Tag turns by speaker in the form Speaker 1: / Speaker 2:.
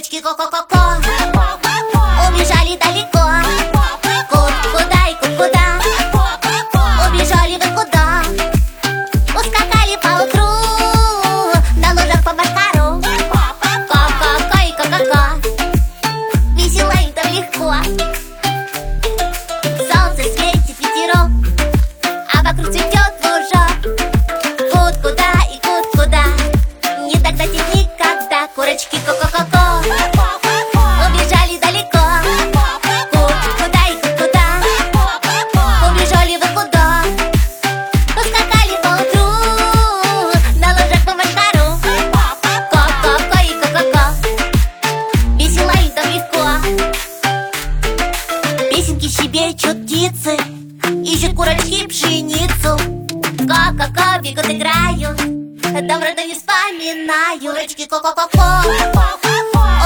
Speaker 1: Курочки ко-ко-ко-ко убежали далеко. Кот куда и кот куда, убежали вы куда. Ускакали поутру на лужах по Баркару. Ко-ко-ко и ко-ко-ко, весело им там легко. Солнце светит, ветерок, а вокруг цветет лужок. Кот куда и кот куда, не догнать их никогда. Курочки ко-ко-ко-ко убежали далеко. Кот куда и кот куда, убежали вы куда. Ускакали поутру на лужах по Баркару. Ко-ко-ко и ко-ко-ко, весело им там легко. Песенки щебечут птицы, ищут курочки пшеницу. Ко-ко-ко бегут, играют, добро да не вспоминаю. Курочки ко-ко-ко-ко